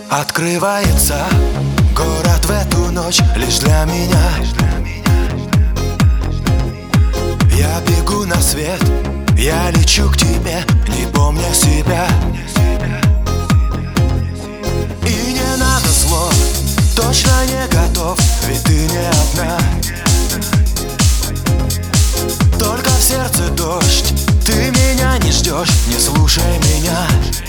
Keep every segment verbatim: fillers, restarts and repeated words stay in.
Открывается город в эту ночь лишь для меня. Я бегу на свет, я лечу к тебе, не помня себя. И не надо слов, точно не готов, ведь ты не одна. Только в сердце дождь, ты меня не ждешь, не слушай меня.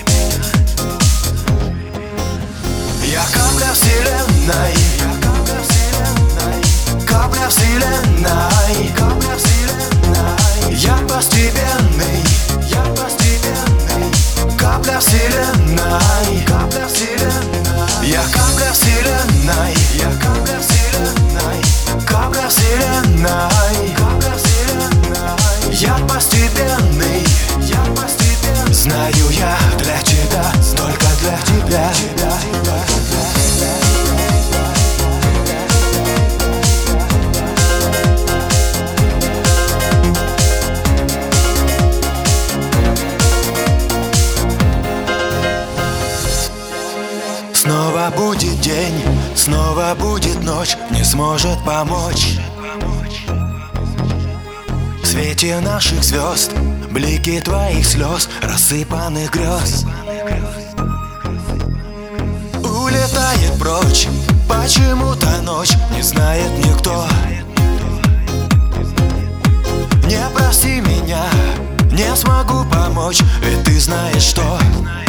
Я капля вселенной, я капля вселенной, капля вселенной, капля вселенной. Я постепенный, я постепенный, капля вселенной, капля вселенной. Я капля вселенной, я капля вселенной, капля вселенной, капля вселенной. Я постепенный, я постепенный. Знаю я для тебя, только для тебя. Снова будет день, снова будет ночь, не сможет помочь. В свете наших звезд, блики твоих слез, рассыпанных грез. Улетает прочь, почему-то ночь, не знает никто. Не проси меня, не смогу помочь, ведь ты знаешь что.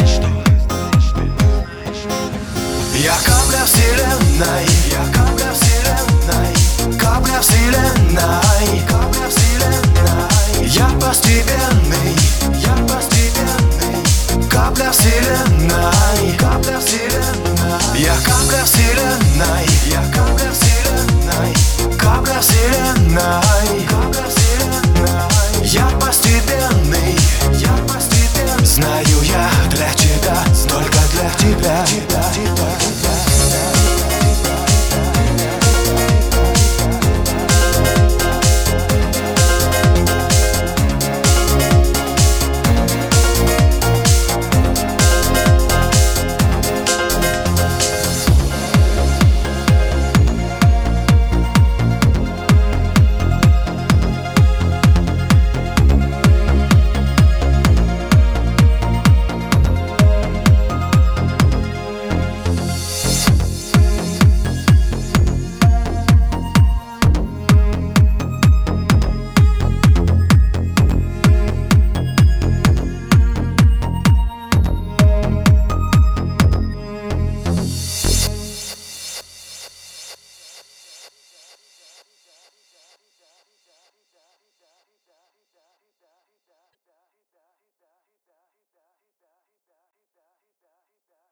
Я капля вселенной, я капля вселенной, капля вселенной, капля вселенной. Я постепенный, я постепенный, капля вселенной, капля вселенной. Я капля вселенной, я капля вселенной, капля вселенной, капля вселенной. Я постепенный, я постепенный. Знаю я для тебя, только для тебя.